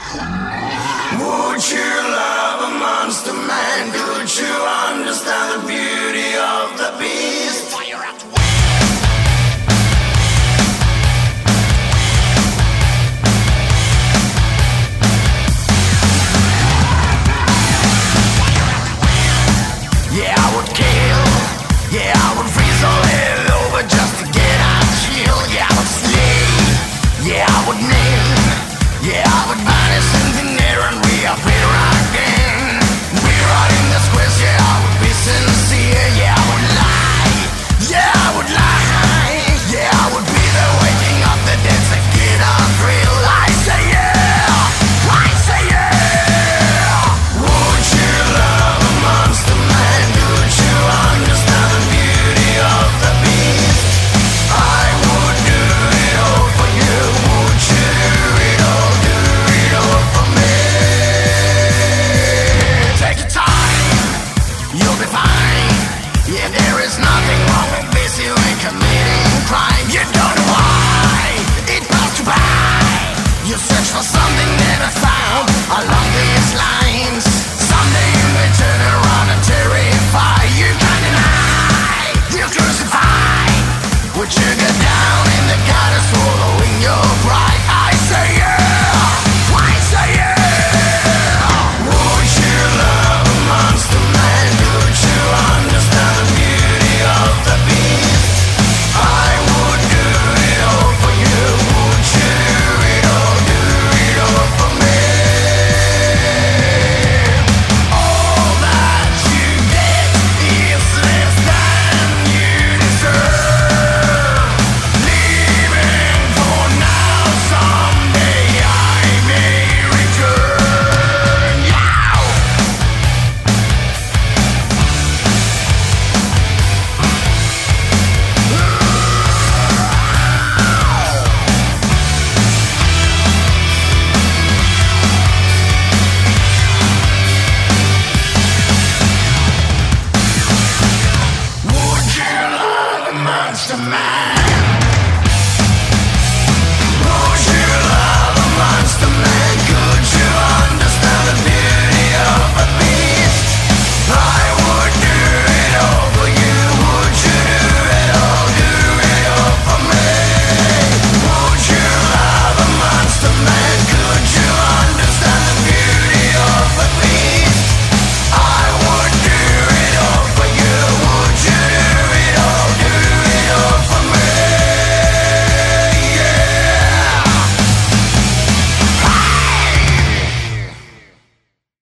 Would you love a monster man? Could you understand the beauty of the beast? Fire at will. Yeah, I would kill. Yeah, I would freeze all hell over just to get out chill. Yeah, I would slay. Yeah, I would name. Yeah, I would vanish in thin air and reappear again. Rewriting the squares, yeah, I would be sincere. Yeah, I would lie. Yeah, I would lie. Yeah, I would be the waking of the dead to get a thrill. I say yeah. I say yeah. Would you love a monster man? Could you understand the beauty of the beast? I would do it all for you. Would you do it all? Do it all for me. Take your time, you'll be fine. Yeah, there is nothing wrong with this. You ain't committing crime. You don't know why it passed you by. You search for something never found along the